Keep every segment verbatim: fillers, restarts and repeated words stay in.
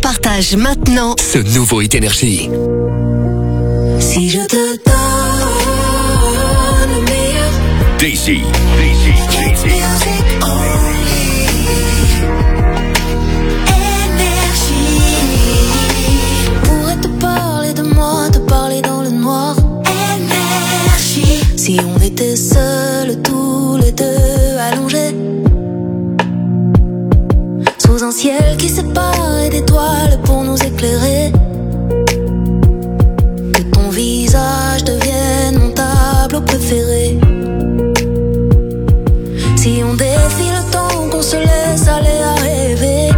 Partage maintenant ce nouveau Hit Énergie. Si je te donne le meilleur, Daisy, Daisy, Daisy. Si on était seuls tous les deux allongés sous un ciel qui sépare d'étoiles pour nous éclairer, que ton visage devienne mon tableau préféré. Si on défie le temps, qu'on se laisse aller à rêver,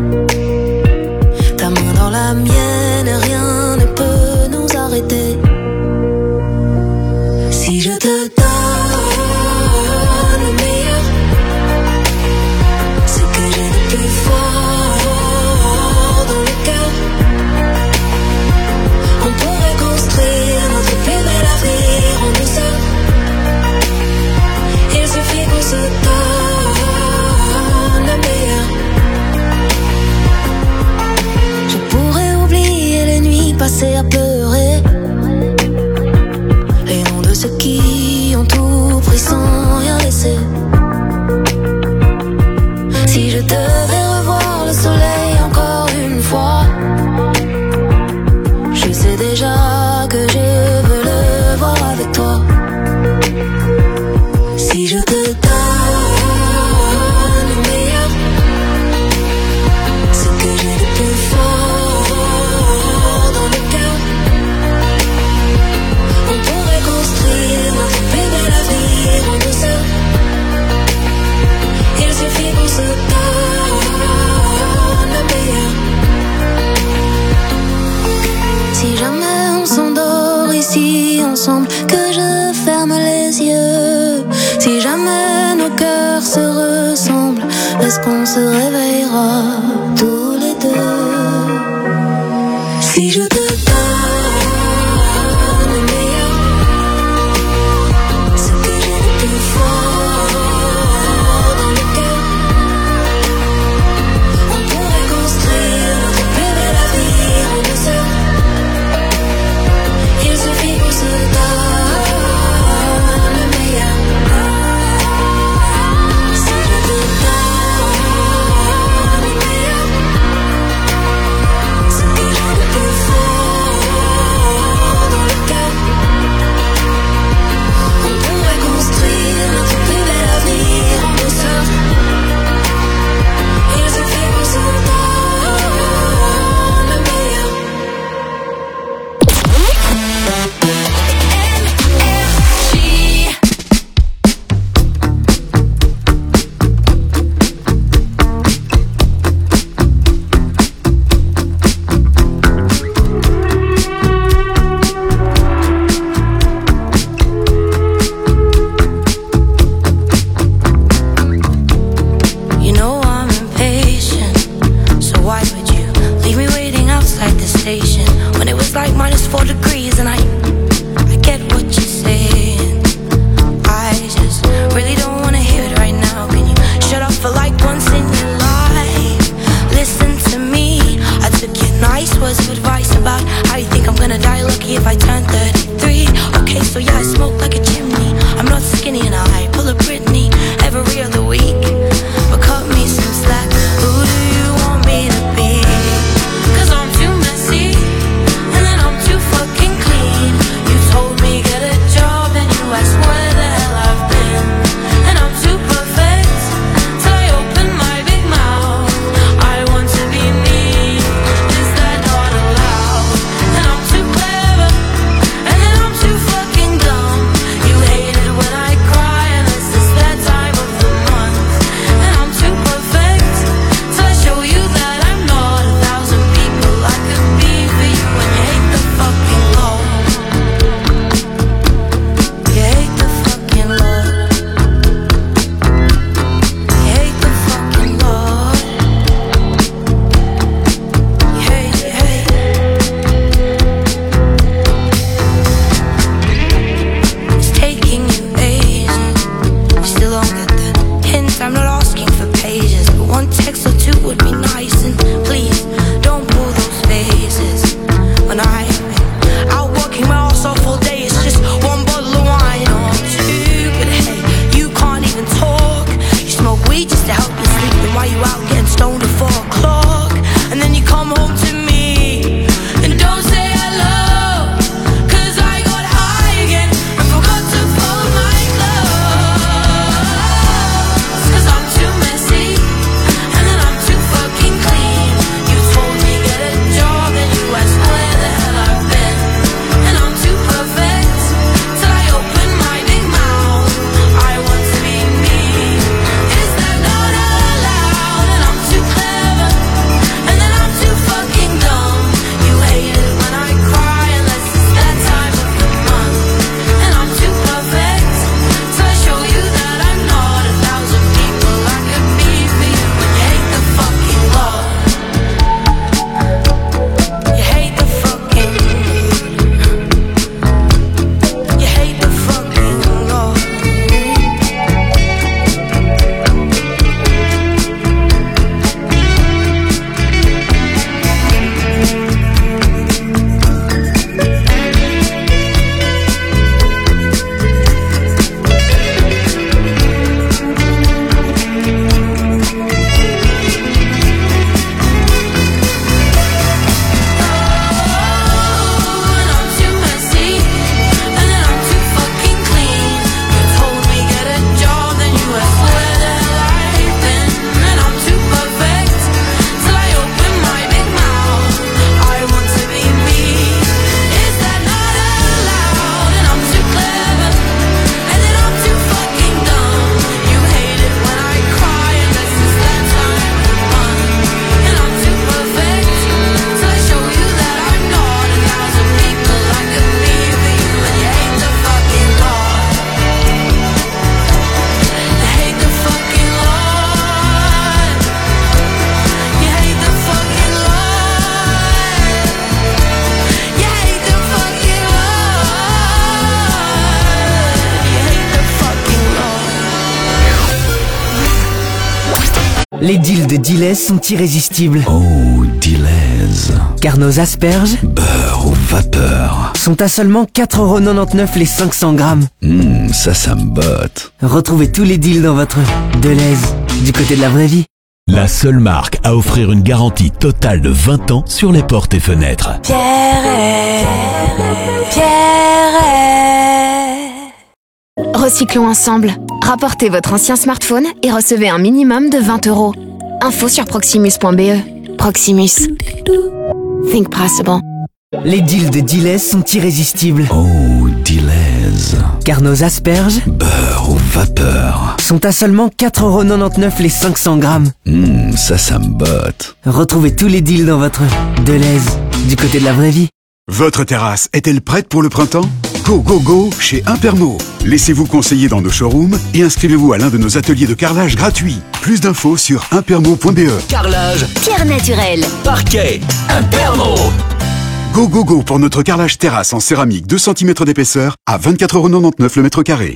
ta main dans la mienne et rien ne peut nous arrêter. Si je te donne le meilleur, ce que j'ai de plus fort dans le cœur, on pourrait construire notre plus bel avenir en douceur. Il suffit qu'on se donne le meilleur. Je pourrais oublier les nuits passées à pleurer, ceux qui ont tout pris sans rien laisser. Si je devais revoir le soleil encore une fois, je sais déjà que je veux le voir avec toi. Si je te donne le meilleur, ce que j'ai de plus fort dans le cœur, on pourrait construire notre plus bel avenir en douceur. Il suffit qu'on se donne le meilleur. Si jamais on s'endort ici ensemble, que je ferme les yeux. Si jamais nos cœurs se ressemblent, est-ce qu'on se réveillera tous les deux? Si je te Fuck Les deals de Deleuze sont irrésistibles. Oh, Deleuze. Car nos asperges, Beurre ou vapeur. sont à seulement quatre euros quatre-vingt-dix-neuf les cinq cents grammes. Hum, ça, ça me botte. Retrouvez tous les deals dans votre Deleuze, du côté de la vraie vie. La seule marque à offrir une garantie totale de vingt ans sur les portes et fenêtres. Pierre, Pierre. Recyclons ensemble. Rapportez votre ancien smartphone et recevez un minimum de vingt euros. Info sur proximus point b e. Proximus. Think possible. Les deals de Deleuze sont irrésistibles. Oh, Deleuze. Car nos asperges, Beurre ou vapeur. sont à seulement quatre euros quatre-vingt-dix-neuf les cinq cents grammes. Hum, ça, ça me botte. Retrouvez tous les deals dans votre Deleuze, du côté de la vraie vie. Votre terrasse est-elle prête pour le printemps? Go, go, go chez Impermo. Laissez-vous conseiller dans nos showrooms et inscrivez-vous à l'un de nos ateliers de carrelage gratuits. Plus d'infos sur impermo point b e. Carrelage, Pierre naturel. parquet, Impermo. Go, go, go pour notre carrelage terrasse en céramique deux centimètres d'épaisseur à vingt-quatre euros quatre-vingt-dix-neuf le mètre carré.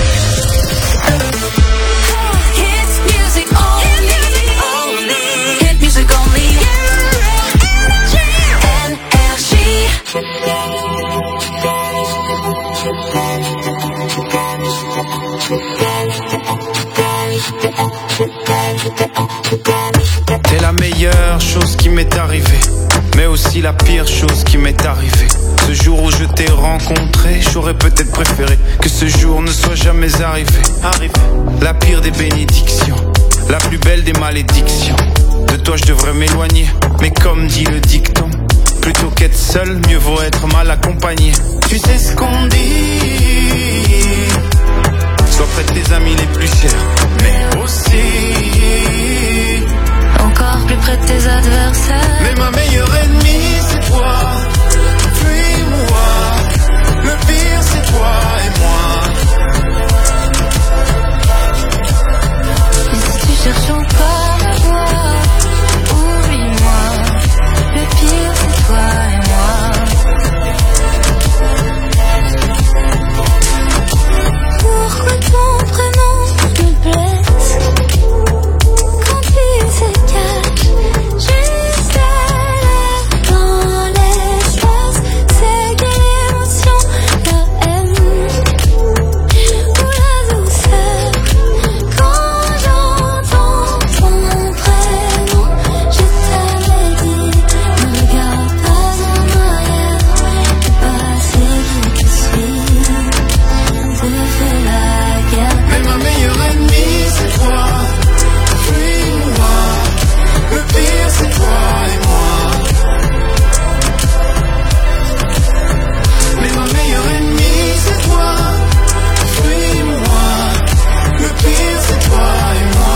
T'es la meilleure chose qui m'est arrivée, mais aussi la pire chose qui m'est arrivée. Ce jour où je t'ai rencontré, j'aurais peut-être préféré que ce jour ne soit jamais arrivé. Arrivé. La pire des bénédictions, la plus belle des malédictions. De toi je devrais m'éloigner, mais comme dit le dicton, plutôt qu'être seul, mieux vaut être mal accompagné. Tu sais ce qu'on dit, sois près de tes amis les plus chers, mais aussi Encore plus près de tes adversaires. mais ma meilleure ennemie c'est toi, puis moi. Le pire c'est toi et moi. Et si tu cherches encore à voir, oublie-moi. Le pire c'est toi et moi. Pourquoi ton prénom me blesse quand il se cache juste à l'air dans l'espace? C'est quelle émotion, la haine ou la douceur quand j'entends ton prénom? Je t'avais dit, ne regarde pas en arrière, le passé qui te suit te fait la guerre. Mais ma meilleure ennemie c'est toi, puis moi. Le pire c'est toi et moi. Mais ma meilleure ennemie c'est toi, puis moi. Le pire c'est toi et moi.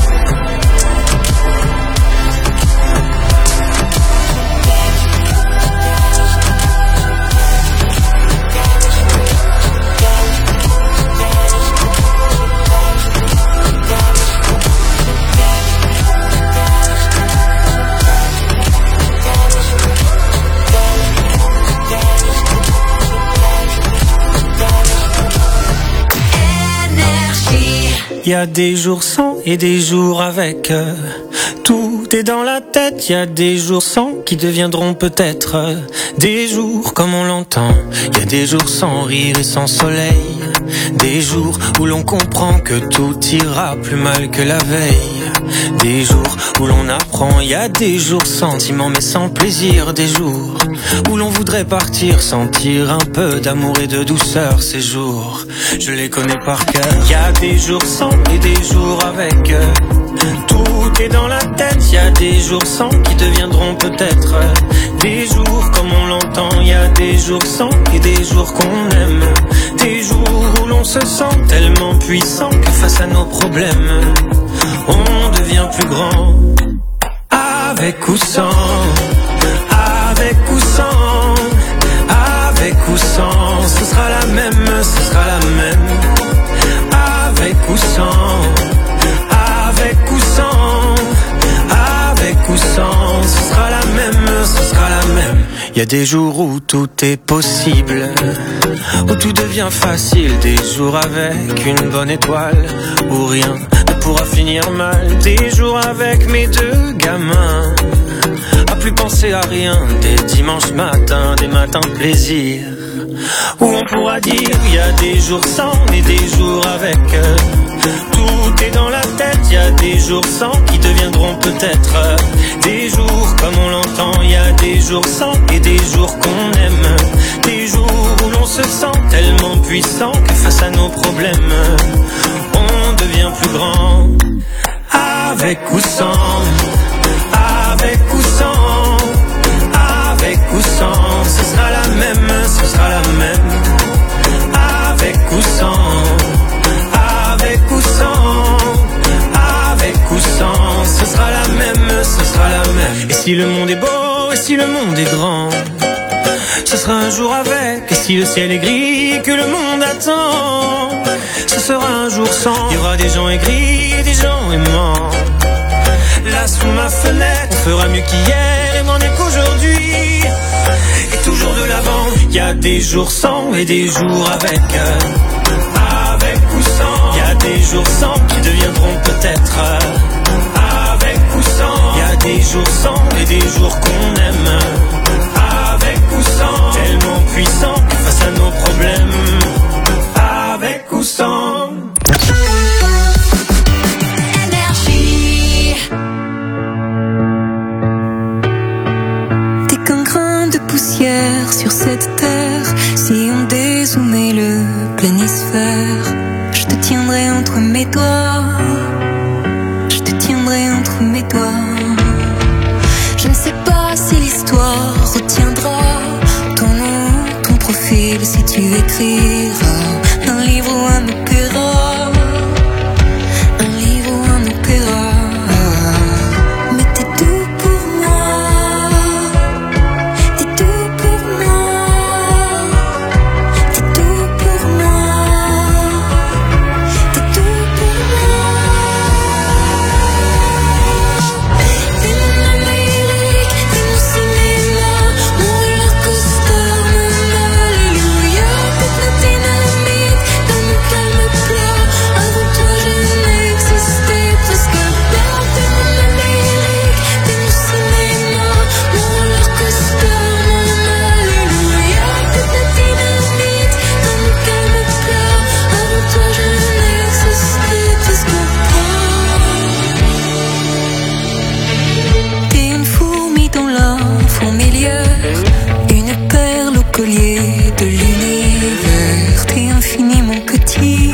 Y a des jours sans et des jours avec. euh, Tout est dans la tête. Y a des jours sans qui deviendront peut-être euh, des jours comme on l'entend. Y a des jours sans rire et sans soleil. Des jours où l'on comprend que tout ira plus mal que la veille. Des jours où l'on apprend. Y a des jours sentiments mais sans plaisir. Des jours où l'on voudrait partir, sentir un peu d'amour et de douceur. Ces jours, je les connais par cœur. Y a des jours sans et des jours avec. euh, Tout est dans la tête. Y a des jours sans qui deviendront peut-être euh, des jours comme on l'entend. Y a des jours sans et des jours qu'on aime. Des jours où l'on se sent tellement puissant que face à nos problèmes, on devient plus grand. Avec ou sans, avec ou sans, avec ou sans, ce sera la même, ce sera la même. Avec ou sans, avec ou sans, avec ou sans, ce sera la même, ce sera la même. Y a des jours où tout est possible, où tout devient facile. Des jours avec une bonne étoile, où rien ne pourra pourra finir mal. Des jours avec mes deux gamins, à plus penser à rien. Des dimanches matins, des matins de plaisir, où on pourra dire il y a des jours sans et des jours avec. Tout est dans la tête, il y a des jours sans qui deviendront peut-être des jours comme on l'entend. Il y a des jours sans et des jours qu'on aime, des jours où l'on se sent tellement puissant que face à nos problèmes on devient plus grand. Avec ou sans, avec ou sans, avec ou sans, ce sera la même, ce sera la même. Avec ou sans, avec ou sans, avec ou sans, ce sera la même, ce sera la même. Et si le monde est beau, et si le monde est grand, ce sera un jour avec. Et si le ciel est gris et que le monde attend, ce sera un jour sans. Il y aura des gens aigris et des gens aimants. Là sous ma fenêtre, on fera mieux qu'hier et moins mieux qu'aujourd'hui. Et toujours de l'avant. Il y a des jours sans et des jours avec. Avec ou sans. Il y a des jours sans qui deviendront peut-être. Avec ou sans. Il y a des jours sans et des jours qu'on aime. Avec ou sans. Tellement puissant face à nos problèmes. Avec ou sans. Énergie. T'es qu'un grain de poussière sur cette terre. Si on dézoomait le planisphère, je te tiendrai entre mes doigts. Je te tiendrai entre mes doigts. Je ne sais pas si l'histoire retiendra ton nom, ton profil, si tu écriras un livre ou un opéra, un livre ou un opéra. Mais t'es tout pour moi, t'es tout pour moi, t'es tout pour moi, t'es tout pour moi. T'es mon Amérique, t'es mon cinéma, mon roller coaster, mon alléluia. T'es ma dynamite dans mon calme plat. Avant toi je n'existais presque pas. T'es mon Amérique, t'es mon cinéma, mon roller coaster, mon alléluia. T'es ma dynamite dans mon calme plat. Avant toi je n'existais presque pas. T'es une fourmi dans la fourmilière, une perle au collier de l'univers. T'es infiniment petit,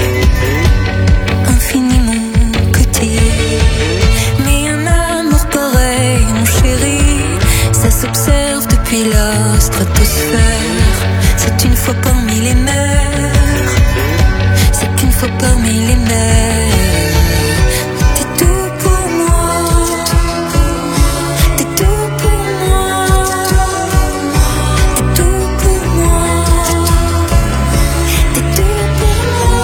infiniment petit. Mais un amour pareil, mon chéri, ça s'observe depuis la stratosphère. C'est une fois parmi les mers, c'est une fois parmi les mers. T'es tout pour moi, t'es tout pour moi, t'es tout pour moi, t'es tout pour moi.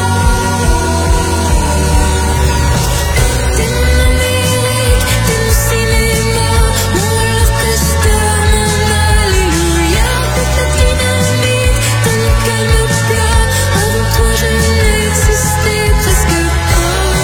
T'es mon Amérique, t'es mon cinéma, mon roller coaster, mon alléluia. T'es ma dynamite dans mon calme plat. Avant toi je n'existais presque pas.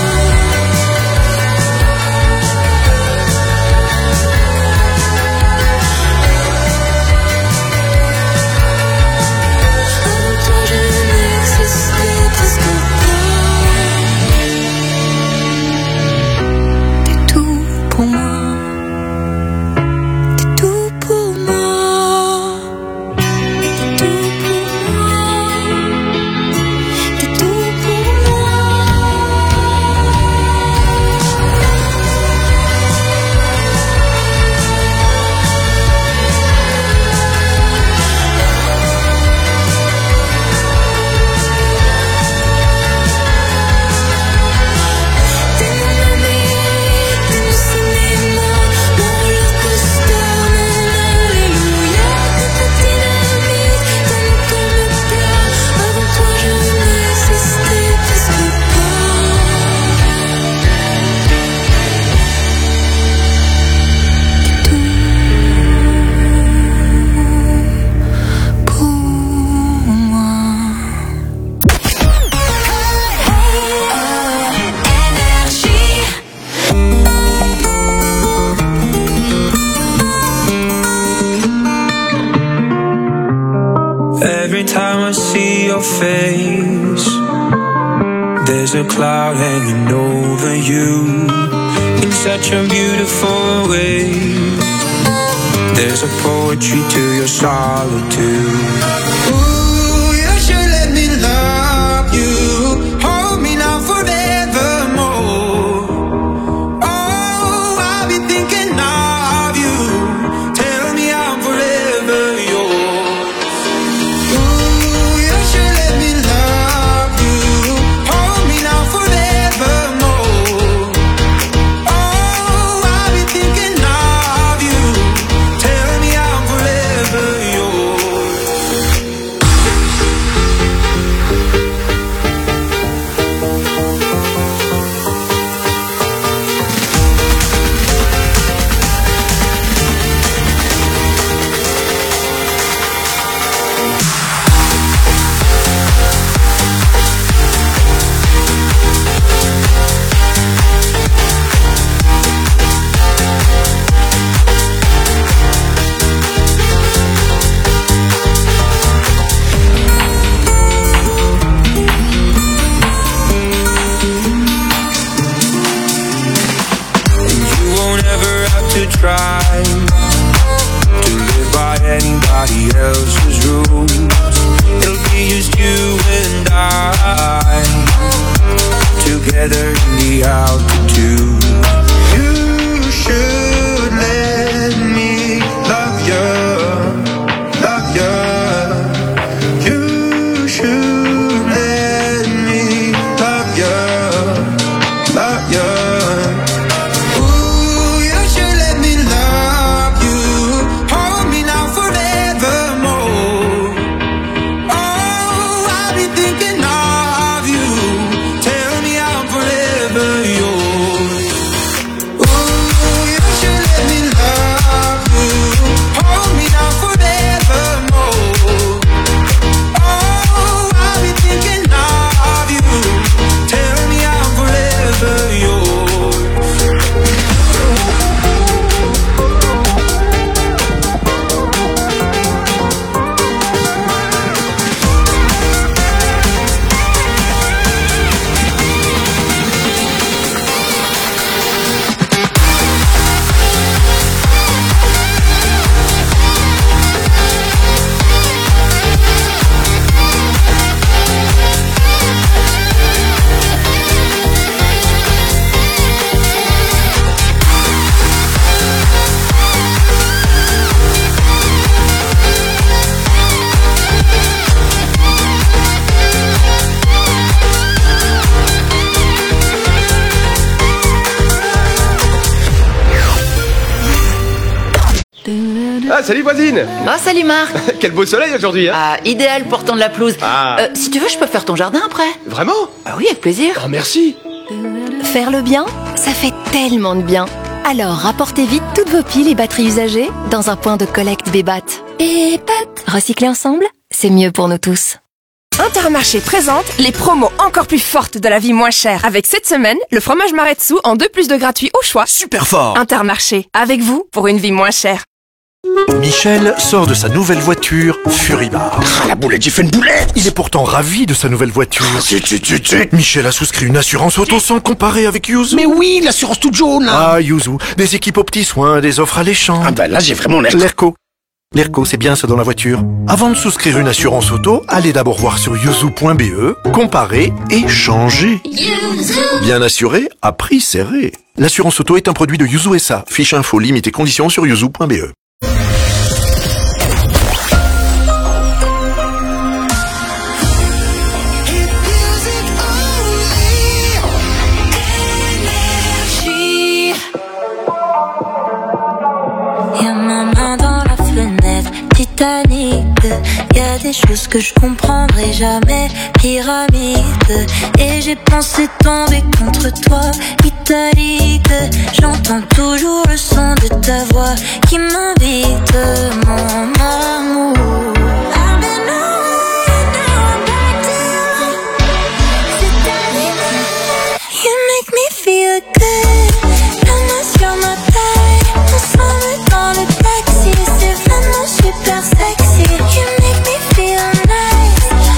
I see your face. There's a cloud hanging over you in such a beautiful way. There's a poetry to your solitude. Ooh, you should let me love you. Hold me now forevermore. Oh, I'll be thinking of you. Tell me I'm forever yours. Ooh, you should let me love you. Hold me now forevermore. Oh, I'll be thinking of you. Tell me I'm forever yours. You won't ever have to try to live by anybody else's rules. It'll be just you and I together in the altitude. You should let me love you, love you. You should let me love you, love you. Ooh, you should let me love you. Hold me now forevermore. Oh, I'll be thinking of you. Tell me I'm forever yours. Ooh, you should let me love you. Hold me now forevermore. Oh, I'll be thinking of you. Tell me I'm forever yours. Ah, salut voisine. Oh, salut Marc. Quel beau soleil aujourd'hui, hein. Ah, idéal pour tendre la pelouse. Ah. Euh, si tu veux, je peux faire ton jardin après. Vraiment? Ah oui, avec plaisir. Oh, merci. Faire le bien, ça fait tellement de bien. Alors rapportez vite toutes vos piles et batteries usagées dans un point de collecte Bébat. Bébat. Recycler ensemble, c'est mieux pour nous tous. Intermarché présente les promos encore plus fortes de la vie moins chère. Avec cette semaine, le fromage Maretsu en deux plus de gratuit au choix. Super fort. Intermarché, avec vous pour une vie moins chère. Michel sort de sa nouvelle voiture Furibard. Ah, la boulette, j'ai fait une boulette. Il est pourtant ravi de sa nouvelle voiture. Ah, zut, zut, zut, zut. Michel a souscrit une assurance auto sans comparer avec Yuzu. Mais oui, l'assurance toute jaune, là. Ah, Yuzu, des équipes aux petits soins, des offres alléchantes. Ah bah là, j'ai vraiment l'air... L'Erco. L'Erco, c'est bien ça dans la voiture. Avant de souscrire une assurance auto, allez d'abord voir sur yuzu point b e, comparer et changer. Yuzu. Bien assuré, à prix serré. L'assurance auto est un produit de Yuzu S A. Fiche info, limite et conditions sur yuzu point b e. Y a des choses que je comprendrai jamais. Pyramide. Et j'ai pensé tomber contre toi. Italique. J'entends toujours le son de ta voix qui m'invite, mon amour. You make me feel good. La main sur ma taille. Ensemble dans le taxi. C'est vraiment super sexy. You make me feel nice.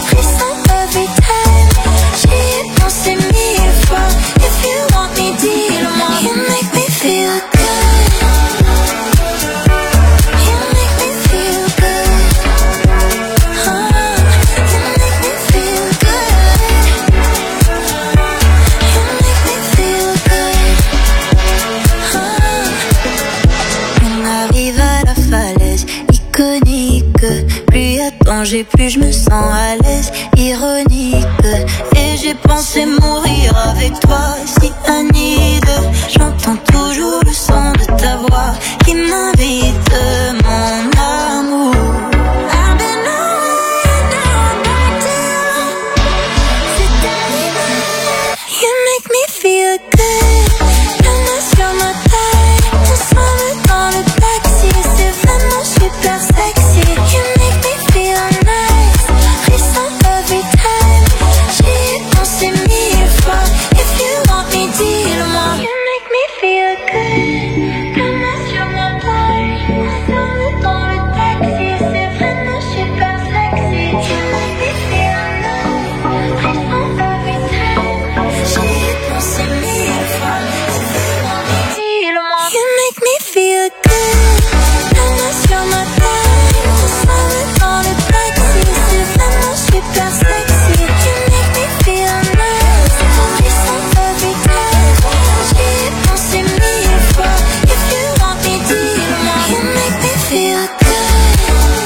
j'ai pu, je me sens à l'aise, ironique. Et j'ai pensé mourir avec toi, si anide. J'entends toujours le son de ta voix qui m'invite, mon amour. I've been away, now I'm back down. C'est arrivé. You make me feel good. La main sur ma taille, ensemble dans le taxi, c'est vraiment super sexy. You make me feel nice, frisson every time. J'y ai pensé mille fois. If you want me, dis-le-moi. You make me feel good. La main sur ma taille, ensemble dans le taxi, c'est vraiment super sexy. You make me feel nice, frisson every time. J'y ai pensé mille fois. If you want me, dis-le-moi. You make me feel good. La main sur ma taille, ensemble dans le taxi, c'est vraiment super sexy. You make me feel nice, frisson every time. J'y ai pensé mille fois. If you want me, dis-le-moi. You make me feel good.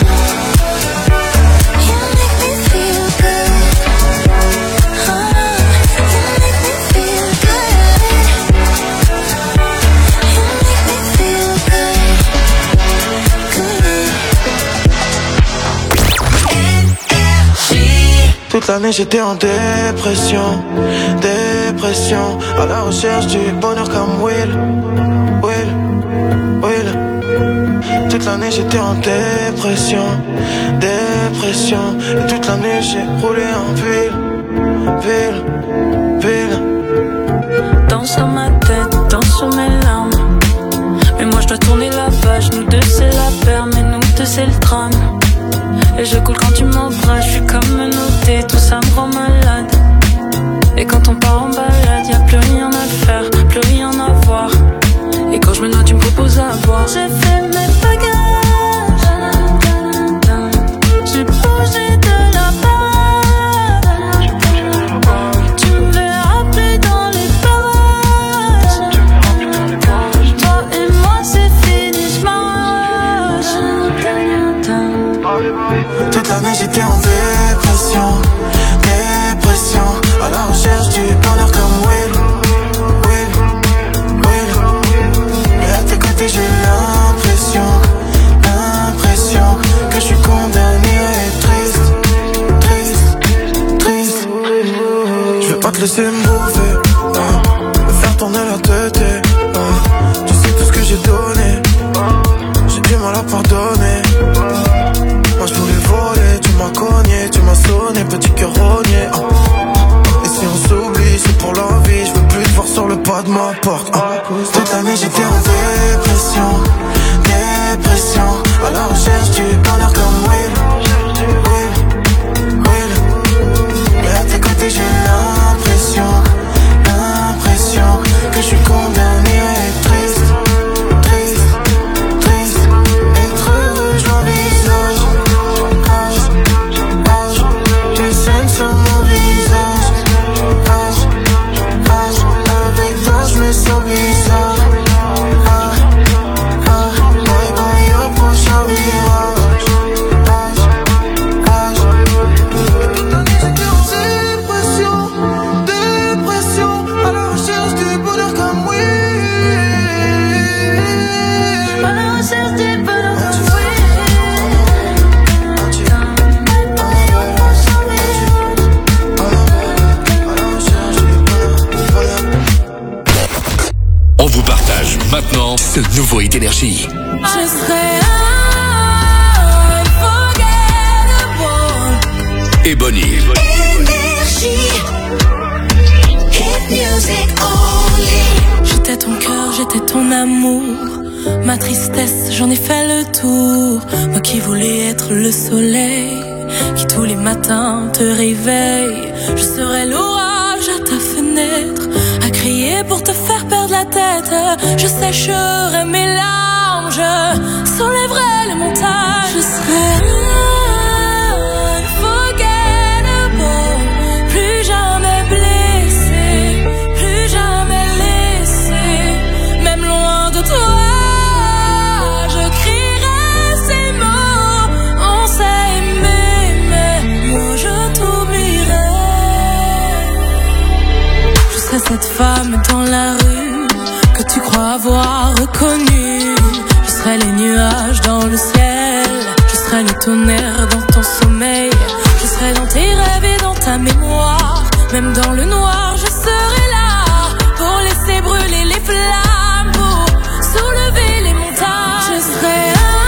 You make me feel good. Oh, you make me feel good. You make me feel good. Toute l'année j'étais en dépression, dépression, à la recherche du bonheur comme Will, Will, Will. Toute l'année j'étais en dépression, dépression, et toute l'année j'ai roulé en ville, ville, ville. Danse sur ma tête, danse sur mes larmes. Mais moi je dois tourner la page, nous deux c'est la paire, mais nous deux c'est le drame. Et je coule quand tu m'embrasses, je suis comme menotté, tout ça me rend malade. Et quand on part en balade, y'a plus rien à faire, plus rien à voir. Et quand je me noie, tu me proposes à boire. J'ai fait mes bagages, j'ai bougé de la page. Tu me verras plus dans les parages. Toi et moi c'est fini, j'marche. Toute l'année j'étais en dépression, dépression, à la recherche du bonheur comme Will, Will, Will. Et à tes côtés j'ai l'impression, l'impression que je suis condamné à être triste, triste, triste. Je vais pas te laisser me bouffer, hein, me faire tourner la tête, hein. Tu sais tout ce que j'ai donné, j'ai du mal à pardonner. Moi je voulais voler, tu m'as cogné, tu m'as sonné, petit cœur rogné, hein. Et si on s'oublie, c'est pour la vie, je veux plus te voir sur le pas de ma porte, hein. Toute l'année j'étais en dépression, dépression, à la recherche du bonheur comme Will, Will, Will. Et à tes côtés j'ai l'impression, l'impression que je suis condamné à être triste, triste, triste. Être heureux j'envisage, des scènes sur mon visage, avec toi je me sens bizarre. Bye bye au prochain virage. Toute l'année j'étais en dépression, dépression, à la recherche du bonheur comme Will, à la recherche du bonheur comme Will. On vous partage maintenant ce nouveau hit énergie. Je serai unforgettable. Et Bonnie. Énergie. Hit music only. J'étais ton cœur, j'étais ton amour. Ma tristesse, j'en ai fait le tour. Moi qui voulais être le soleil, qui tous les matins te réveille. Je serai l'orage à ta fenêtre, à crier pour te faire perdre la tête. Je sécherai mes larmes, je soulèverai les montagnes. Je serai unforgettable, plus jamais blessé, plus jamais laissé, même loin de toi. Je crierai ces mots, on s'est aimé, femme dans la rue que tu crois avoir reconnue. Je serai les nuages dans le ciel, je serai le tonnerre dans ton sommeil, je serai dans tes rêves et dans ta mémoire. Même dans le noir, je serai là pour laisser brûler les flammes, pour soulever les montagnes. Je serai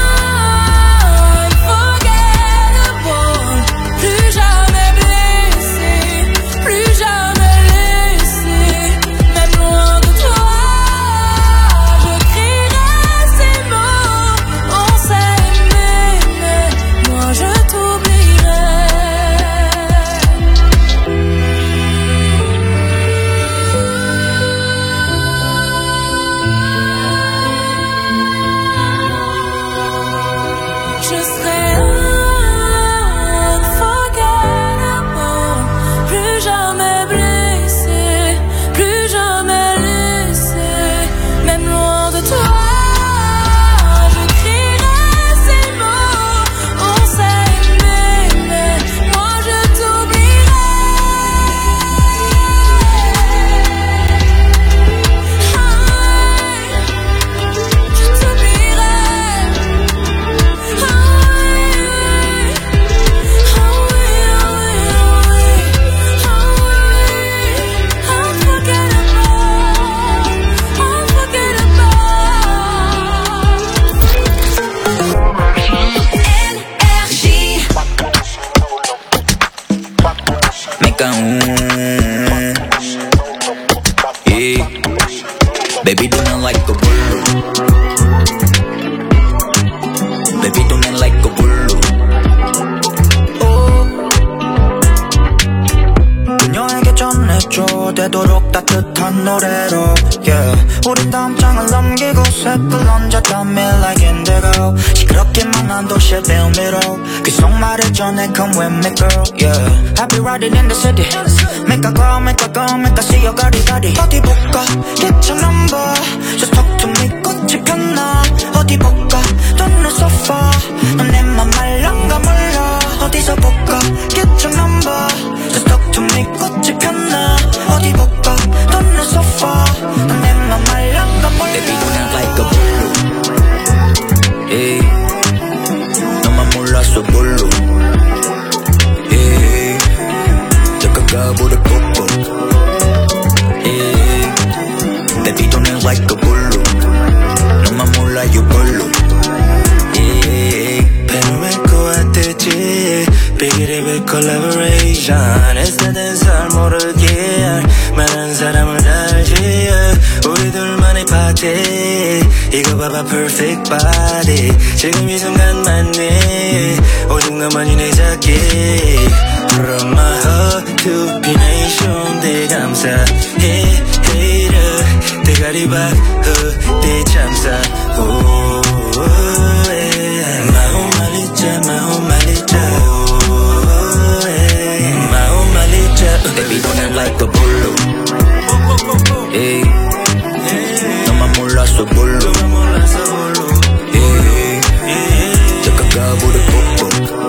unforgettable, plus jamais blessé, plus jamais laissé. Même loin de toi, je crierai ces mots. On s'est aimé, mais moi je t'oublierai. Je serai unforgettable, plus jamais blessé, plus jamais laissé. Même loin de toi, je crierai ces mots. On s'est aimé, mais moi je t'oublierai. Je t'oublierai. Make a mm, yeah. Baby, do not like a bullet. Baby, do not like a bullet. 그녀에게 전해줘 되도록 따뜻한 노래로 yeah. 우린 다음 장을 넘기고 셋불 얹었다 me like indigo 시끄럽기만 한 도시의 빌미로 귓속 말을 전해 come with me girl yeah. I'll be riding in the city Make a go, make a go, make a see your 가리가리 어디 볼까 get your number Just talk to me 꽃이 폈나 어디 볼까 don't know so far 넌 내 맘 말랑가 몰라 어디서 볼까 get your number Just talk to me 꽃이 폈나 어디 볼까 don't know so far 넌 내 맘 말랑가 몰라 Baby, do not like a bullet. Yeah. 너만 몰랐어 bullet. Yeah. 작아가버려 뽀뽀. Yeah. Baby, do not like a bullet. 너만 몰라 you bullet. Yeah. 배를 왜 꼬았댔지 Biggie with collaboration 애쓰는 살 모르게 말한 사람을 알지 우리 둘만의 파티 이거 봐봐 perfect body 지금 이 순간 맞네 오직 너만이 내 자기 From my heart to be nation 대감사해 hater 대가리 박후 대참사 오 마음 말리자 마음 말리자 마음 말리자 Baby, do not like a bullet. Yeah. 너만 몰랐어 bullet. Yeah. 작아가버려 뽀뽀.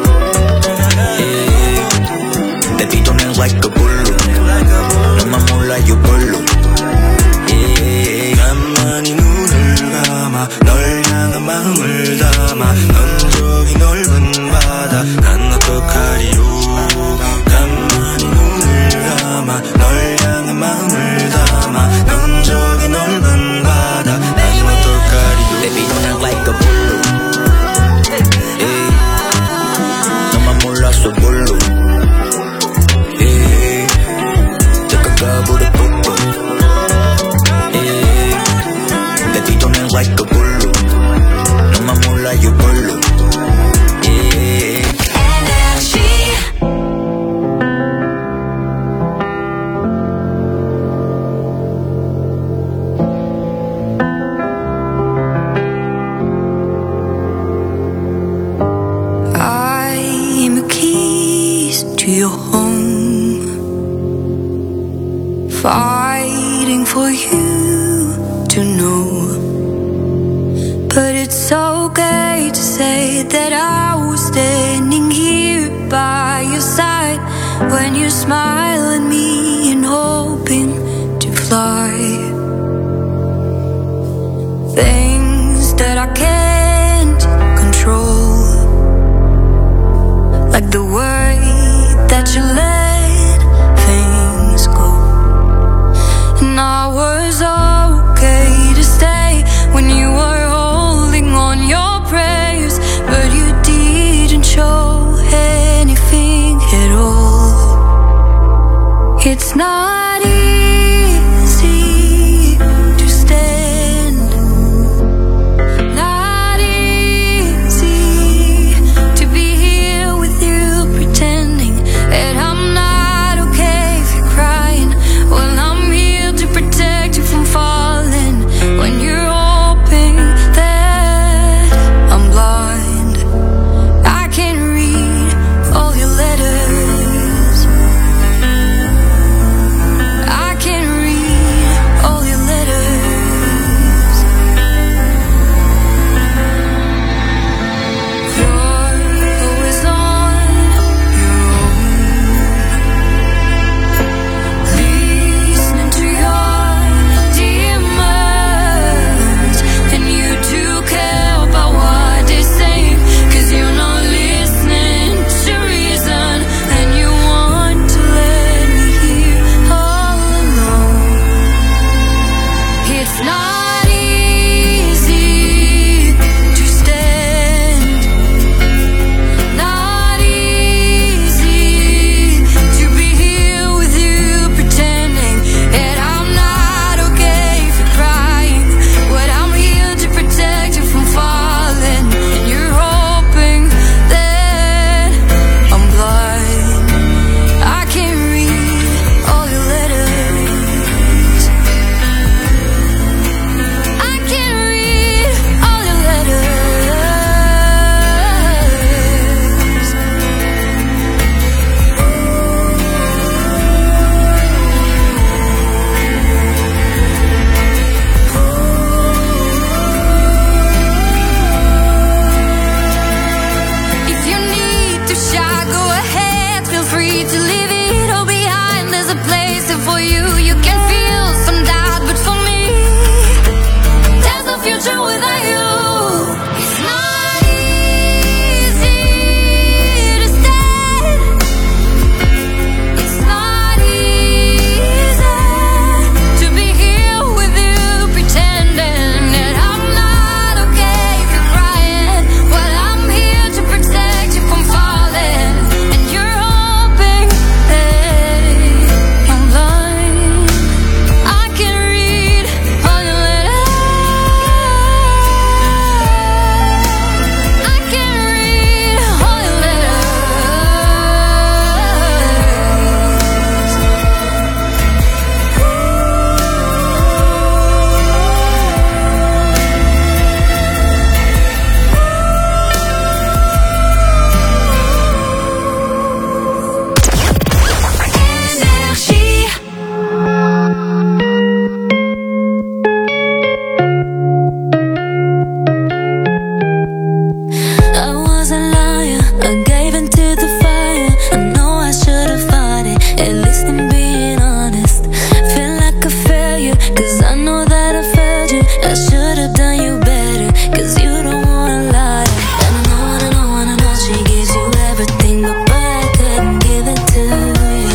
Yeah. Baby, do not like a bullet. 너만 몰라 you bullet. Yeah. 가만히 눈을 감아 널 향한 마음을 담아 넌 저기 넓은 바다 난 어떡하리요 가만히 눈을 감아 널 향한 마음을 담아 넌 저기 넓은 바다 난 어떡하리요 Baby, do not like a bullet. Yeah. 너만 몰랐어 bullet. Yeah. 작아가버려 뽀뽀. Yeah. Baby, do not like a bullet. 너만 몰라 you bullet. Yeah. I'm a keys to your home, fighting for you to know. But it's okay to say that I was standing here by your side when you smile at me and hoping to fly. things that I can't control, like the way that you let things go. And I was okay to stay when you were holding on your prayers, but you didn't show anything at all. It's not easy to stand, not easy to be here with you pretending that I'm not okay if you're crying. Well, I'm here to protect you from falling when you're hoping that I'm blind. I can't read all your letters, I can't read all your letters. You're always on your own, listening to your demons, and you do care about what they say, 'cause you're not listening to reason, and you want to let me here all alone. It's not easy to stand, not easy to be here with you pretending that I'm not okay if you're crying. But I'm here to protect you from falling, and you're hoping that I'm blind. I can't read all your letters, I can't read all your letters. If you need to shout, go ahead, feel free to leave it all behind. There's a place there for you. You can feel some doubt, but for me, there's no future without you. It's not easy to stand, it's not easy to be here with you pretending that I'm not okay if you're crying. Well, I'm here to protect you from falling, and you're hoping that I'm blind. I can read all your letters, I can read all your letters. Énergie. I was a liar, I gave into the fire. I know I should have fought it, at least I'm being honest. Feel like a failure, 'cause I know that I failed you. I should have done you better, 'cause you don't wanna lie. And I know, and I know, and I know she gives you everything, but boy, I couldn't give it to you.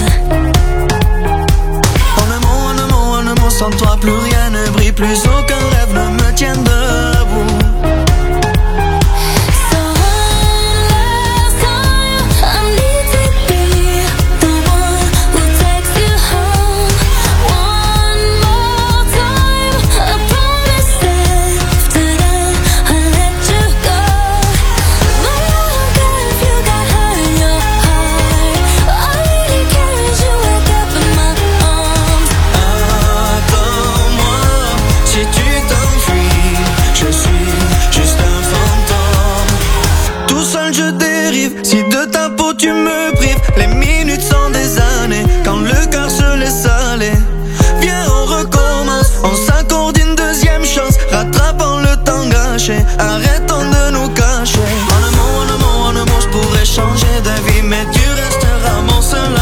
En un mot, en un mot, en un mot, sans toi plus rien ne brille, plus aucun rêve ne me tient debout. So one last time, I need to be the one who takes you home. One more time, I promise after that I'll let you go. But I don't care if you got hurt in your heart. All I really care is you wake up in my arms. Attends-moi, si tu t'enfuis, je suis juste un fantôme. Tout seul je dérive, si de ta peau tu me prives. Les minutes sont des années, quand le cœur se laisse aller. Viens on recommence, on s'accorde une deuxième chance. Rattrapons le temps gâché, arrêtons de nous cacher. En un mot, en un mot, en un mot, je pourrais changer de vie, mais tu resteras mon seul amour.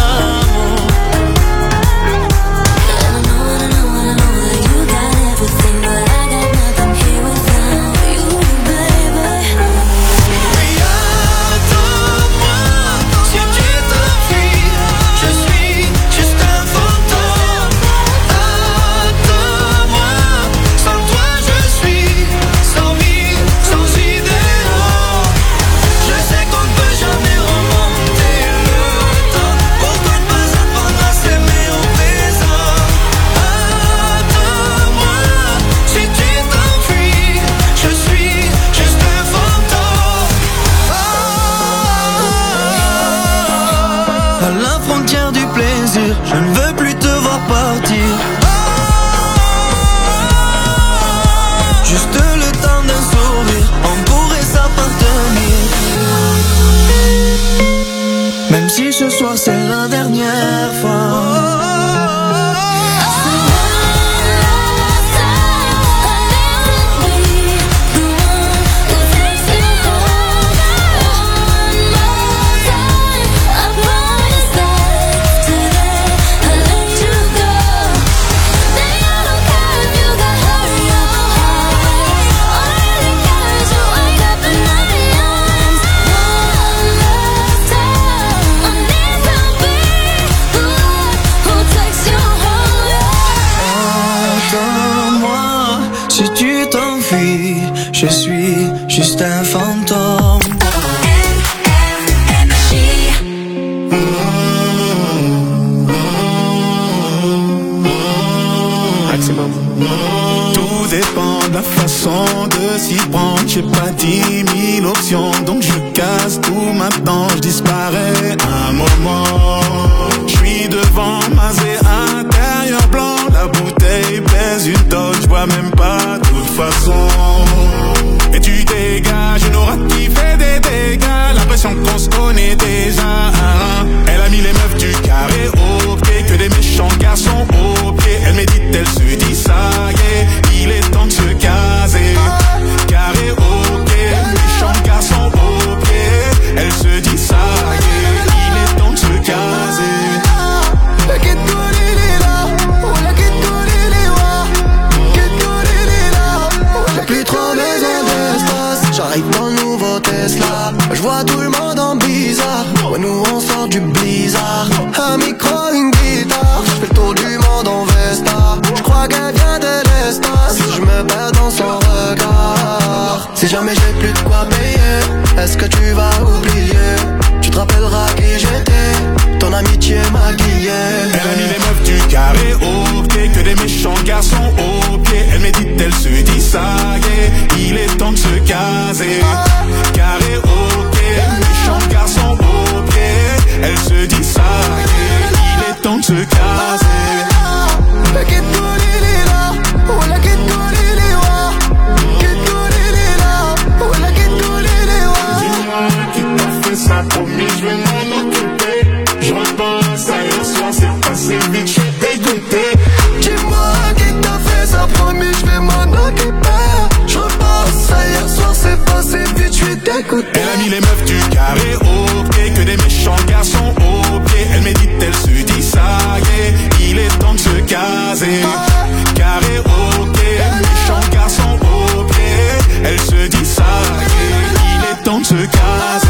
And I know, and I know, and I know that you got everything, but I got nothing here with Je ne veux plus te voir partir. Juste le temps d'un sourire, on pourrait s'appartenir. Même si ce soir c'est la dernière fois. Je suis juste un fantôme. Tout dépend de la façon de s'y prendre. J'ai pas dix mille options, donc je casse tout maintenant. Je disparais un moment. Je suis devant Mazé, intérieur blanc. La bouteille pèse une tonne, je bois même pas de toute façon. Et tu dégages une aura qui fait des dégâts. L'impression qu'on se connaît déjà. Elle a mis les meufs du carré au pied, que des méchants garçons au pied. Elle médite, elle se dit ça y est, il est temps de se caser. Carré au pied, méchants garçons au pied. Elle se dit ça y est, il est temps de se caser. Plus trop besoin d'espace. J'arrive dans le nouveau Tesla. Je vois tout le monde en bizarre. Ouais, nous on sort du blizzard. Un micro, une guitare. Je fais le tour du monde en Vesta. Je crois qu'elle vient de l'espace. Je me perds dans son regard. Si jamais j'ai plus de quoi payer, est-ce que tu vas oublier? Tu te rappelleras qui j'étais. Ton amitié m'a guillé. Elle a mis les meufs du carré au pied, que des méchants garçons au pied. Elle médite, elle se dit ça y est, il est temps de se caser. Carré au pied, méchants garçons au pied. Elle se dit ça y est, il est temps de se caser. Ça promis, je vais m'en occuper. Je repense à hier soir, c'est passé vite, je suis dégoûté. Dis-moi qui t'a fait ça, promis, je vais m'en occuper. Je repense à hier soir, c'est passé vite, je suis dégoûté. Elle a mis les meufs du carré au pied, que des méchants garçons au pied. Elle médite, elle se dit ça y est, il est temps de se caser. Carré au pied, méchants garçons au pied. Elle se dit ça y est, il est temps de se caser.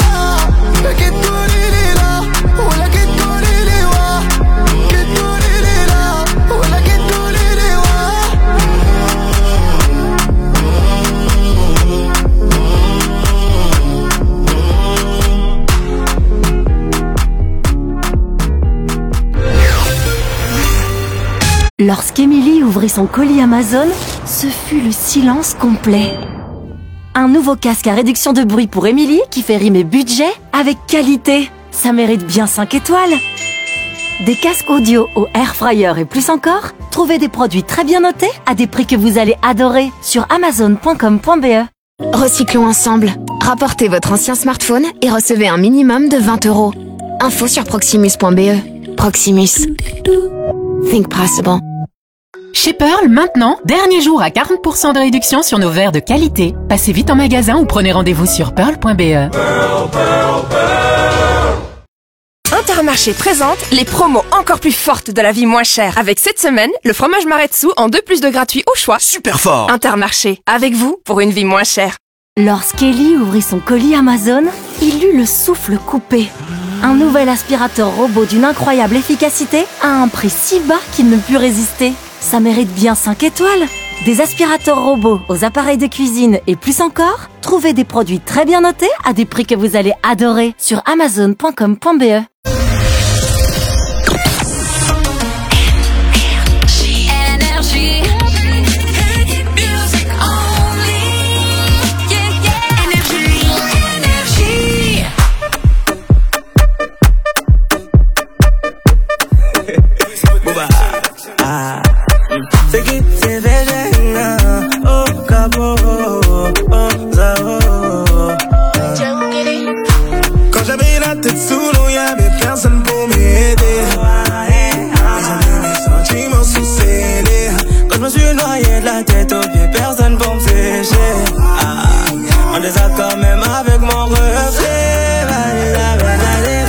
Lorsqu'Emily ouvrit son colis Amazon, ce fut le silence complet. Un nouveau casque à réduction de bruit pour Emily qui fait rimer budget avec qualité. Ça mérite bien cinq étoiles. Des casques audio au air fryer et plus encore, trouvez des produits très bien notés à des prix que vous allez adorer sur amazon point com point b e. Recyclons ensemble. Rapportez votre ancien smartphone et recevez un minimum de vingt euros. Info sur proximus point b e. Proximus. Think possible. Chez Pearl, maintenant, dernier jour à quarante pour cent de réduction sur nos verres de qualité. Passez vite en magasin ou prenez rendez-vous sur pearl point b e. Pearl, Pearl, Pearl. Intermarché présente les promos encore plus fortes de la vie moins chère. Avec cette semaine, le fromage Maretsu en deux plus de gratuit au choix. Super fort. Intermarché, avec vous pour une vie moins chère. Lorsqu'Ellie ouvrit son colis Amazon, il eut le souffle coupé. Un nouvel aspirateur robot d'une incroyable efficacité à un prix si bas qu'il ne put résister. Ça mérite bien cinq étoiles. Des aspirateurs robots aux appareils de cuisine et plus encore, trouvez des produits très bien notés à des prix que vous allez adorer sur amazon point com point b e. avec mon reflet. Vas-y, vas-y, vas-y,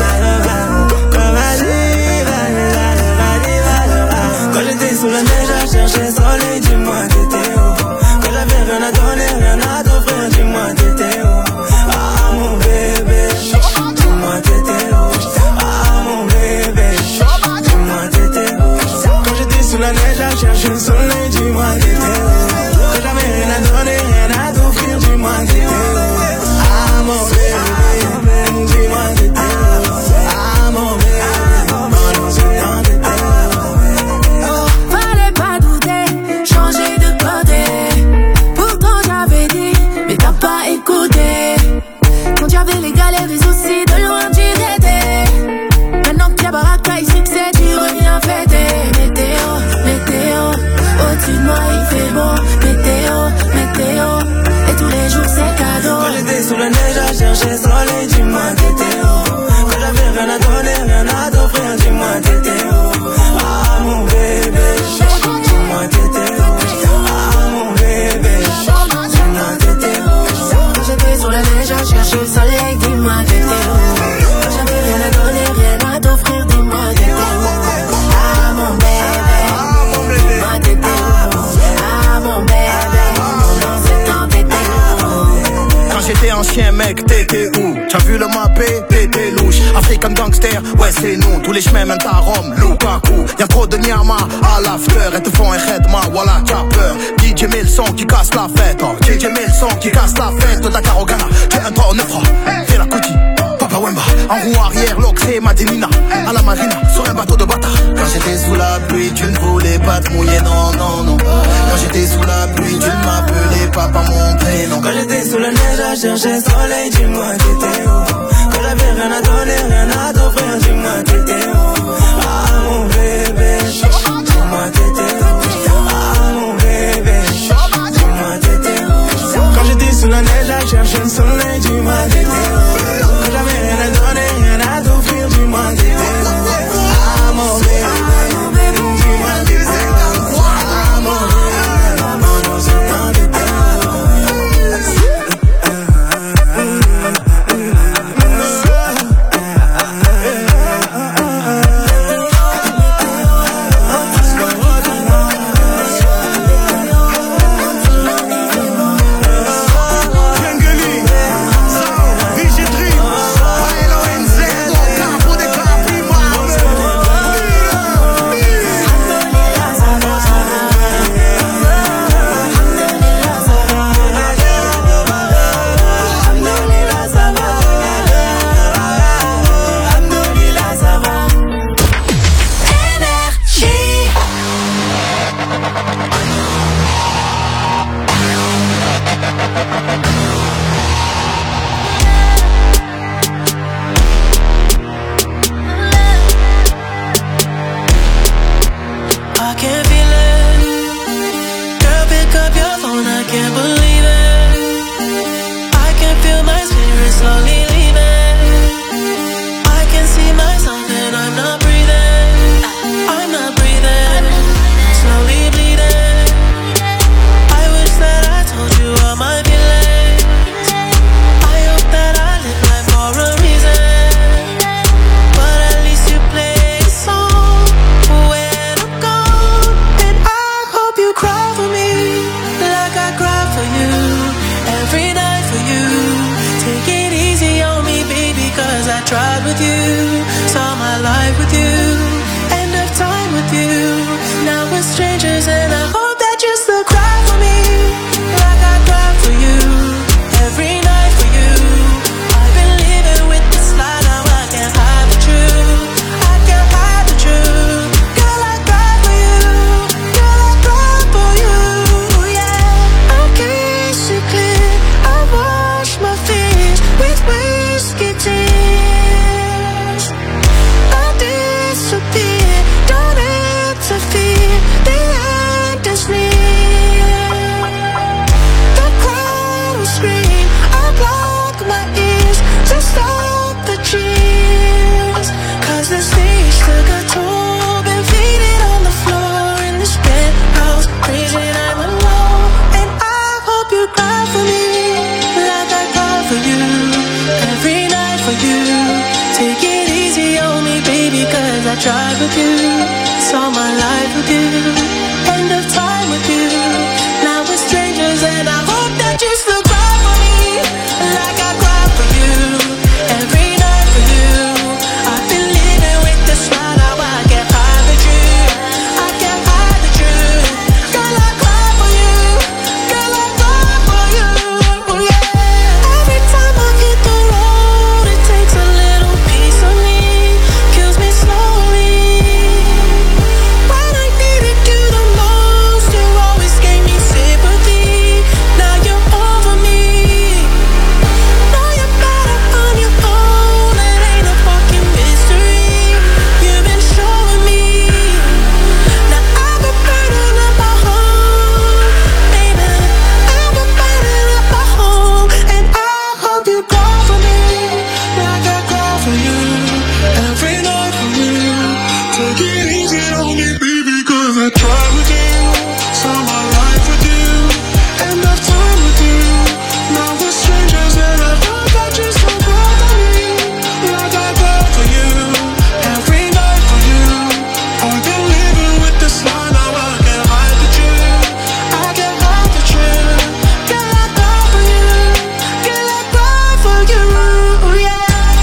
vas-y. Quand j'étais sous la neige à chercher soleil, dis-moi t'étais où? Quand j'avais rien à donner, rien à t'offrir, dis-moi t'étais où? Ah mon bébé, dis-moi t'étais où? Ah mon bébé, dis-moi t'étais où? Quand j'étais sous la neige à chercher le soleil, dis-moi t'étais où? Quand j'avais rien à donner, rien à t'offrir, dis-moi t'étais où? Ah mon bébé, dis-moi t'étais où? Ah mon bébé, pendant ce temps t'étais où? Fallait pas douter, changer de côté. Pourtant j'avais dit, mais t'as pas écouté. Quand j'avais les galères et soucis, de loin tu étais. Maintenant que t'as baraka et succès, tu reviens fêter. Météo, météo, au-dessus de moi il fait beau. Météo, météo, et tous les jours c'est cadeau. Quand j'étais sous la neige à chercher soleil, dis-moi t'étais où? Quand j'avais rien à donner, rien à t'offrir, dis-moi t'étais où? Ah mon bébé, dis-moi t'étais où? Ah mon bébé, dis-moi t'étais où? Quand j'étais sur la neige à chercher le soleil, dis-moi t'étais où? Quand j'avais rien à donner, rien à t'offrir, dis-moi t'étais où? Ah mon bébé, dis-moi t'étais où? Ah mon bébé, pendant ce temps t'étais où? Quand j'étais ancien mec, t'étais où? T'as vu le mappé, t'étais louche. African gangster, ouais c'est nous. Tous les chemins mènent à Rome, Lukaku. Y'a trop de Nyama à l'after. Et te font un khedma, voilà t'as peur. D J met le son qui casse la fête, oh. D J met le son qui casse la fête. De Dakar au Ghana, t'es un tour neuf. Fais la coutie, Papa Wemba. En roue arrière, l'Oxé, Madinina. À la marina, sur un bateau de bâtard. Quand j'étais sous la pluie, tu ne voulais pas te mouiller, non, non, non. Quand j'étais sous la pluie, tu ne m'appelais pas par mon prénom. Quand j'étais sous la neige à chercher soleil, dis-moi t'étais où? Quand j'avais rien à donner, rien à t'offrir, dis-moi t'étais où? Ah mon bébé, dis-moi t'étais où? Ah mon bébé, dis-moi t'étais où? Quand j'étais sous la neige à chercher le soleil, dis-moi t'étais où? Quand j'avais rien à donner, rien à t'offrir, dis-moi t'étais où? Ah mon bébé, dis-moi t'étais où? Ah mon bébé, pendant ce temps t'étais où? I can feel it. Girl, pick up your phone, I can't believe it. I can feel my spirit slowly leaving. I can see myself and I'm not breathing. I'm not breathing. Slowly bleeding. I wish that I told you all my feelings. I hope that I live life for a reason. But at least you play a song when I'm gone. And I hope you cry for me like I cry for you. Every night for you. Take it easy on me, baby, cause I tried with you. Saw my life with you. End of time with you. Now we're strangers and I hope that you still cry for me like I cry for you. Every night for you. I've been living with this lie, now I can't hide the truth. I can't hide the truth. Girl, I cry for you. Girl, I cry for you. Yeah, I'll kiss you clear. I wash my fears with whiskey tears. I disappear, don't interfere. The end drive with you. Saw my life with you. End of time with you. Now we're strangers and I hope that you still cry for me like I cry for you. Every night for you. I've been living with this lie. Now I can't hide the truth. I can't hide the truth. Girl, I cry for you. Girl, I cry for you. Yeah. Every time I hit the road, it takes a little piece of me. Kills me slowly. When I needed you the most, you always gave me sympathy. Now you're over me. Know you're better on your own. It ain't a fucking mystery. You've been showing me. Now I've been burning up my home, baby. I've been burning up my home, and I hope you call for me like I call for you. Every night for you. Take it easy on me, baby, 'cause I try with you. Saw my life with you. End of time with you. Now we're strangers and I hope that you still call for me like I call for you. Every night for you. I've been living with this lie. Now I can't hide the truth. I can't hide the truth. Girl, I cry for you. Girl, I cry for you. Yeah.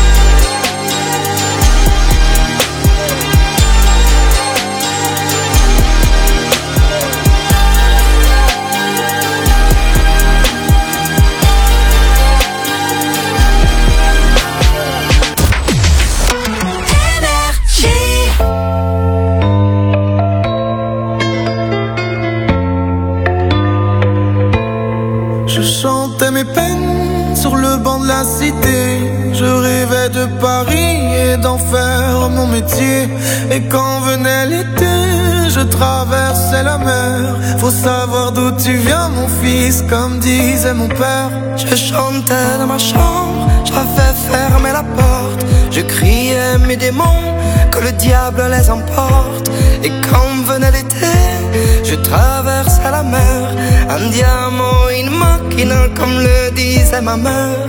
Je chantais mes peines sur le banc de la cité. Je rêvais de Paris et d'en faire mon métier. Et quand venait l'été, je traversais la mer. Faut savoir d'où tu viens, mon fils, comme disait mon père. Je chantais dans ma chambre, j'avais fermé la porte. Je criais mes démons, que le diable les emporte. Et quand venait l'été, je traversais la mer. Andiamo in macchina, comme le disait ma mère.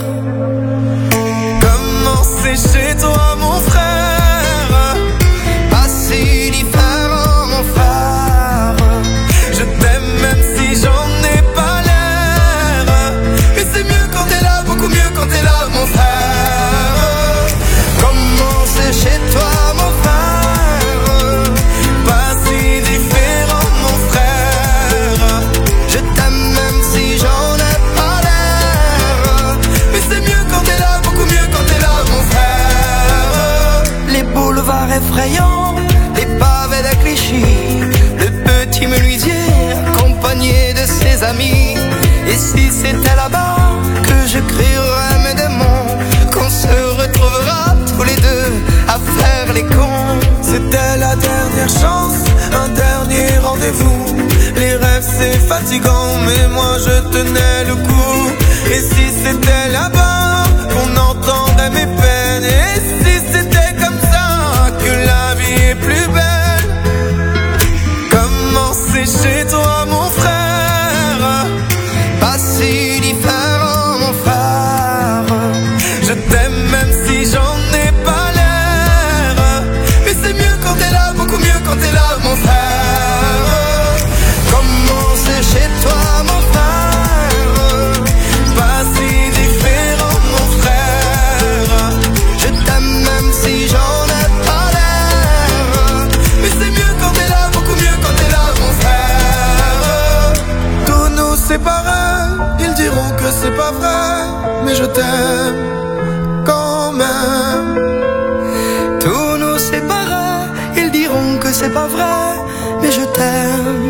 Comment c'est chez toi, mon frère? Pas si différent, mon frère. Je t'aime même si j'en ai pas l'air. Mais c'est mieux quand t'es là, beaucoup mieux quand t'es là, mon frère. Comment c'est chez toi, mon frère? Pas si différent, mon frère. Je t'aime même si j'en ai pas l'air. Mais c'est mieux quand t'es là, beaucoup mieux quand t'es là, mon frère. Les boulevards effrayants, les pavés de Clichy, le petit menuisier accompagné de ses amis. Et si c'était là-bas que je crierais mes démons, qu'on se retrouvera tous les deux à faire les cons. C'était la dernière chance, un dernier rendez-vous. Les rêves c'est fatigant, mais moi je tenais le coup. Et si c'était là-bas qu'on entendrait mes peines, et si c'était comme ça que la vie est plus belle. Comment c'est chez toi, mon frère? Pas si différent, mon frère. Je t'aime même si j'en ai pas l'air. Mais c'est mieux quand t'es là, beaucoup mieux quand t'es là, mon frère. Comment c'est chez toi, mon frère? Pas si différent, mon frère. Je t'aime même si j'en ai pas l'air. Mais c'est mieux quand t'es là, beaucoup mieux quand t'es là, mon frère. Tous nous séparer, ils diront que c'est pas vrai, mais je t'aime quand même. Tous nous séparer, ils diront que c'est pas vrai, mais je t'aime.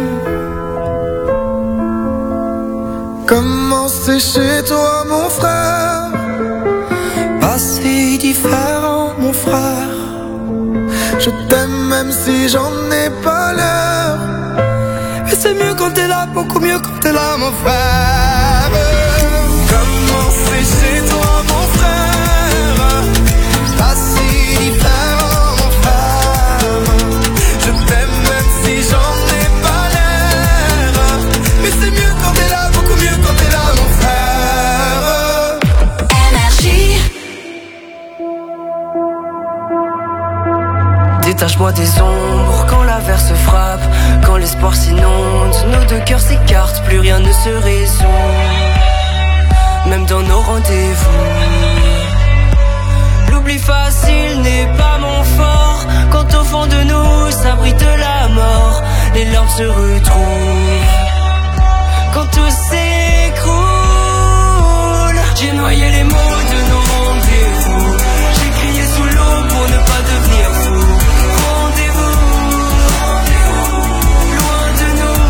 Comment c'est chez toi, mon frère? Pas si différent, mon frère. Je t'aime même si j'en ai pas l'air. Mais c'est mieux quand t'es là, beaucoup mieux quand t'es là, mon frère. Comment c'est chez toi, mon frère? Pas si différent, mon frère. Je t'aime même si j'en ai pas l'air. Mais c'est mieux quand t'es là, beaucoup mieux quand t'es là, mon frère. Énergie. Partage-moi des ombres quand l'averse frappe, quand l'espoir s'inonde, nos deux cœurs s'écartent, plus rien ne se résout, même dans nos rendez-vous. L'oubli facile n'est pas mon fort, quand au fond de nous s'abrite la mort, les larmes se retrouvent, quand tout s'écroule. J'ai noyé les mots de nos rendez-vous, j'ai crié sous l'eau pour ne pas devenir fou. Rendez-vous, loin de nous.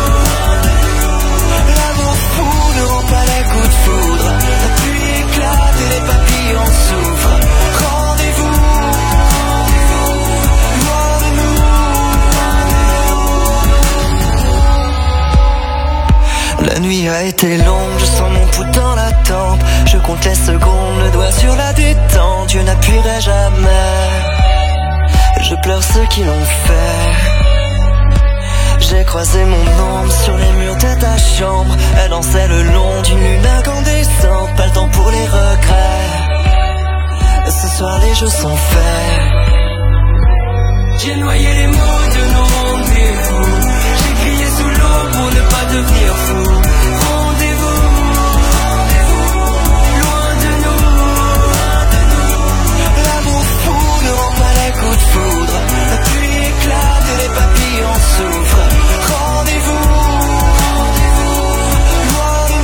L'amour fou ne rend pas les coups de foudre, la pluie éclate et les papillons souffrent. Rendez-vous, loin de nous. La nuit a été longue, je sens mon pouls dans la tempe, je compte les secondes, le doigt sur la détente, Dieu n'appuierait jamais. Je pleure ceux qui l'ont fait. J'ai croisé mon ombre sur les murs de ta chambre, elle dansait le long d'une lune incandescente, pas le temps pour les regrets. Ce soir les jeux sont faits. J'ai noyé les mots de nos rendez-vous, j'ai crié sous l'eau pour ne pas devenir fou. Rendez-vous, loin de nous. L'amour fou ne rend pas les coups de foudre, la pluie éclate et les papillons souffrent. Rendez-vous, loin de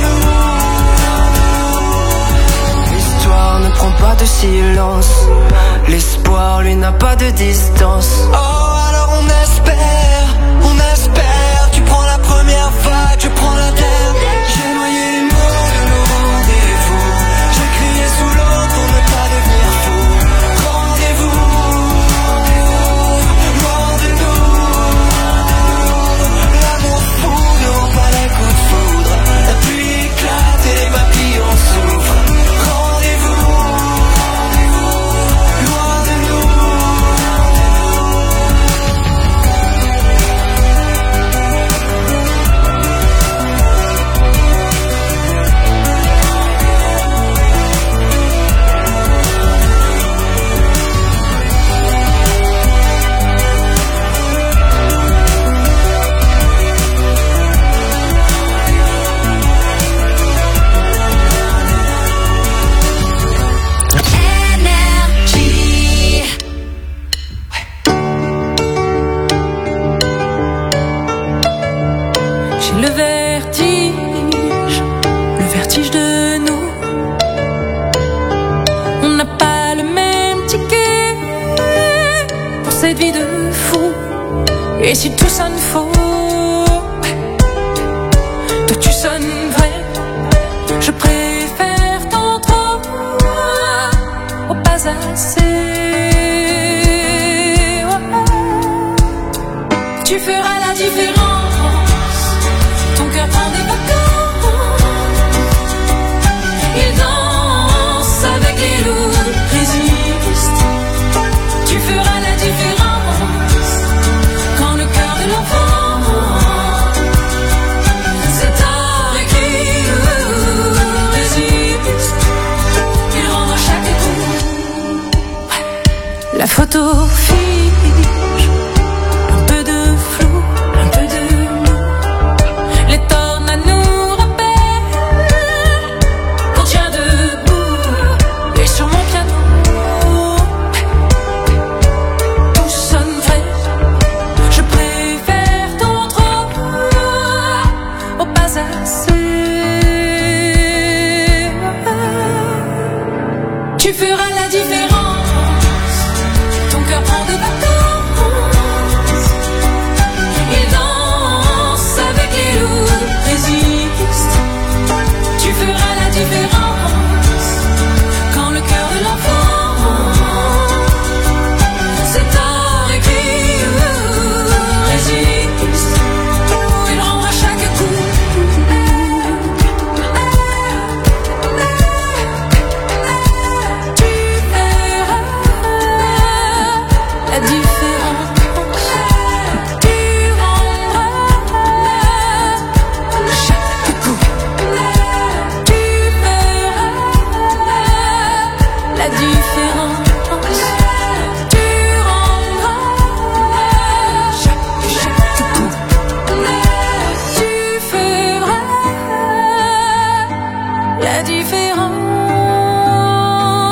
nous. L'histoire ne prend pas de silence, l'espoir lui n'a pas de distance. Oh alors on espère, on espère. Tu prends la première vague, je prends la dernière. J'ai noyé les mots de nos rendez-vous, j'ai crié sous l'eau pour ne pas devenir fou. Rendez-vous, loin de nous. L'amour fou ne rend pas les coups de foudre, la pluie éclate et les papillons souffrent. Rendez-vous, loin de nous. J'ai le vertige, le vertige de nous. On n'a pas le même ticket pour cette vie de fou. Et si tout sonne faux, toi tu sonnes vrai, je préfère tant trop au pas assez. Tu feras la différence, ton cœur prend des vacances, il danse avec les loups, résiste. Tu feras la différence, quand le cœur de l'enfant c'est tard écrit, résiste. Il rend à chaque coup. La photo fige, un peu de flou, un peu de nous. Les tornades nous rappellent qu'on tient debout. Et sur mon piano, tout sonne vrai. Je préfère ton trop au pas assez. Tu feras la différence.